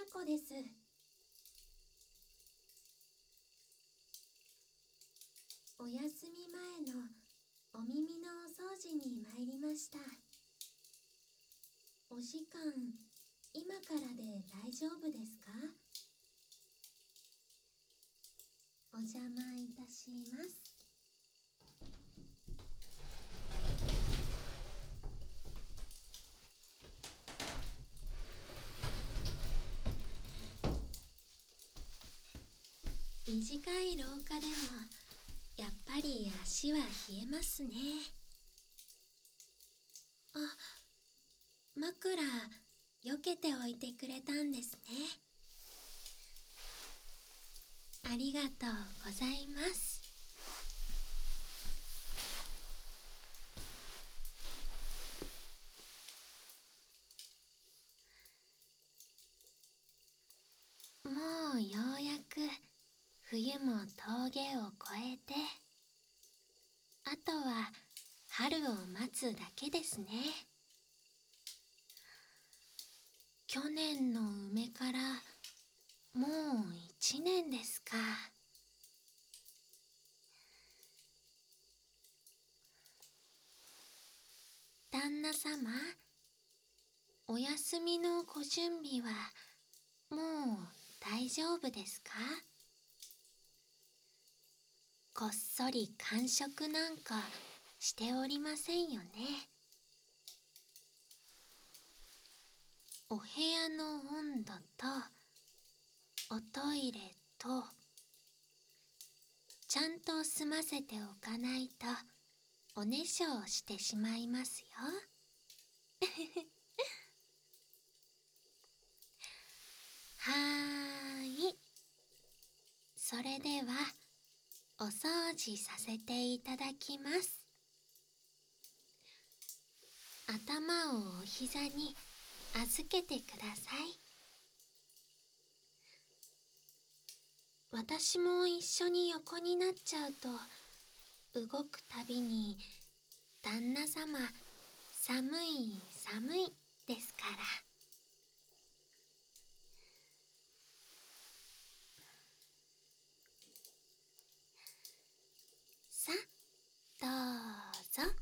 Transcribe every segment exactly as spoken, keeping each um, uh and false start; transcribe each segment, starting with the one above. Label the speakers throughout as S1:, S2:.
S1: 子です。お休み前のお耳のお掃除に参りました。お時間、今からで大丈夫ですか？お邪魔いたします。短い廊下でもやっぱり足は冷えますね。あ、枕避けておいてくれたんですね。ありがとうございます。もうようやく冬も峠を越えて、あとは春を待つだけですね。去年の梅からもう一年ですか。旦那様、お休みのご準備はもう大丈夫ですか？こっそり間食なんかしておりませんよね。お部屋の温度とおトイレとちゃんと済ませておかないとおねしょをしてしまいますよ。はーい。それではお掃除させていただきます。頭をお膝に預けてください。私も一緒に横になっちゃうと、動くたびに旦那様、寒い寒いですから。さ、どうぞ。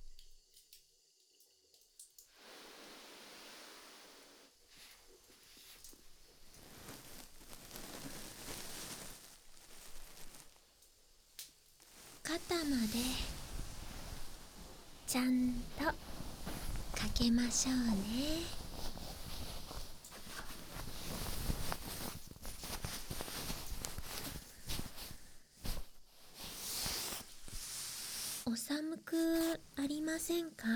S1: 肩までちゃんとかけましょうね。お寒くありませんか？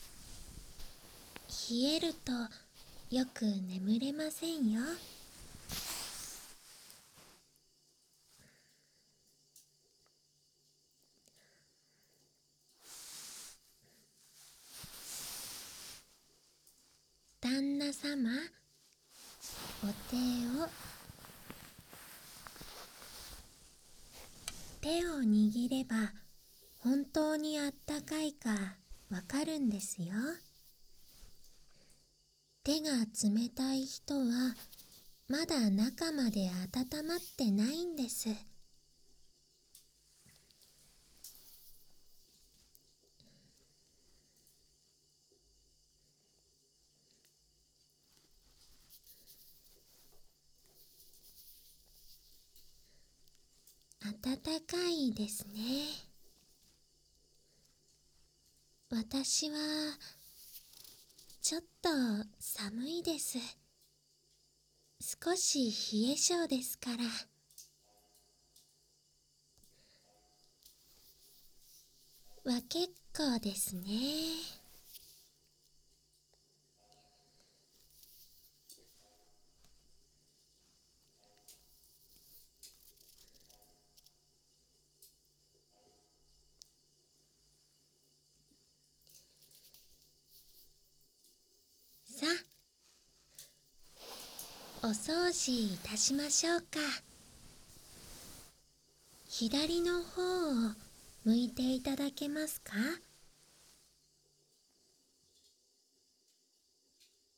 S1: 冷えるとよく眠れませんよ。旦那様、お手を手を握れば本当にあったかいかわかるんですよ。手が冷たい人はまだ中まで温まってないんです。暖かいですね。私はちょっと寒いです。少し冷え性ですから。は結構ですね。さあ、お掃除いたしましょうか。左の方を向いていただけますか？